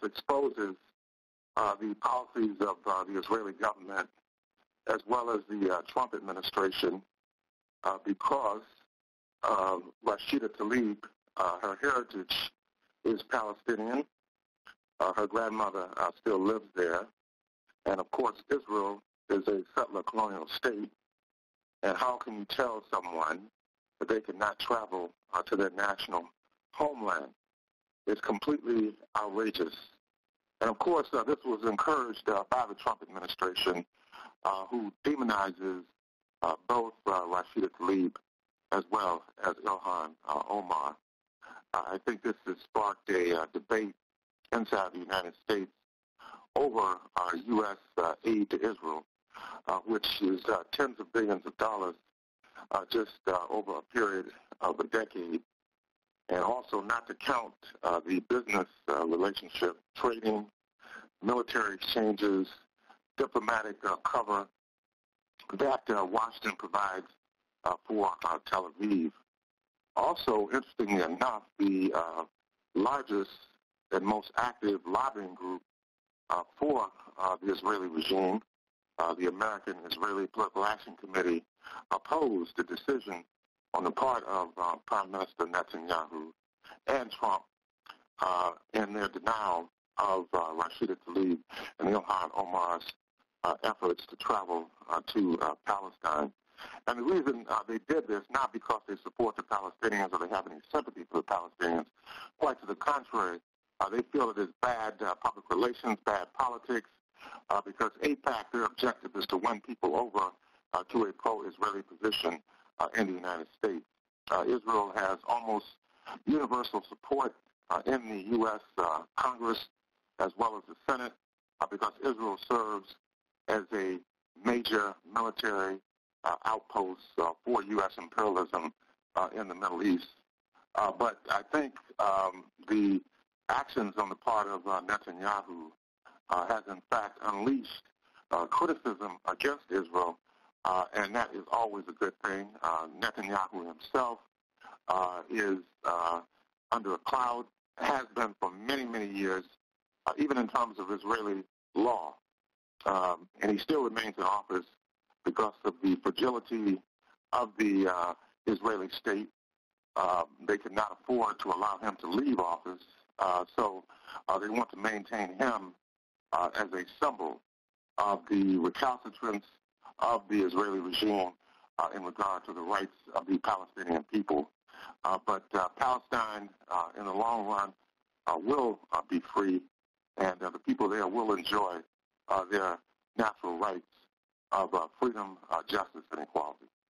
exposes the policies of the Israeli government as well as the Trump administration because Rashida Tlaib, her heritage is Palestinian. Her grandmother still lives there. And, of course, Israel is a settler colonial state. And how can you tell someone that they cannot travel to their national homeland? It's completely outrageous. And, of course, this was encouraged by the Trump administration, who demonizes both Rashida Tlaib as well as Ilhan Omar. I think this has sparked a debate inside the United States over U.S. aid to Israel, which is tens of billions of dollars just over a period of a decade. And also not to count the business relationship, trading, military exchanges, diplomatic cover that Washington provides for Tel Aviv. Also, interestingly enough, the largest and most active lobbying group for the Israeli regime, the American Israeli Political Action Committee, opposed the decision on the part of Prime Minister Netanyahu and Trump in their denial of Rashida Tlaib and Ilhan Omar's efforts to travel to Palestine. And the reason they did this, not because they support the Palestinians or they have any sympathy for the Palestinians, quite to the contrary, they feel it is bad public relations, bad politics, because AIPAC, their objective is to win people over to a pro-Israeli position in the United States. Israel has almost universal support in the U.S. Congress as well as the Senate because Israel serves as a major military outpost for U.S. imperialism in the Middle East. But I think the actions on the part of Netanyahu has in fact unleashed criticism against Israel, and that is always a good thing. Netanyahu himself is under a cloud, has been for many, many years, even in terms of Israeli law. And he still remains in office because of the fragility of the Israeli state. They could not afford to allow him to leave office, so they want to maintain him as a symbol of the recalcitrance of the Israeli regime in regard to the rights of the Palestinian people. But Palestine, in the long run, will be free, and the people there will enjoy their natural rights of freedom, justice, and equality.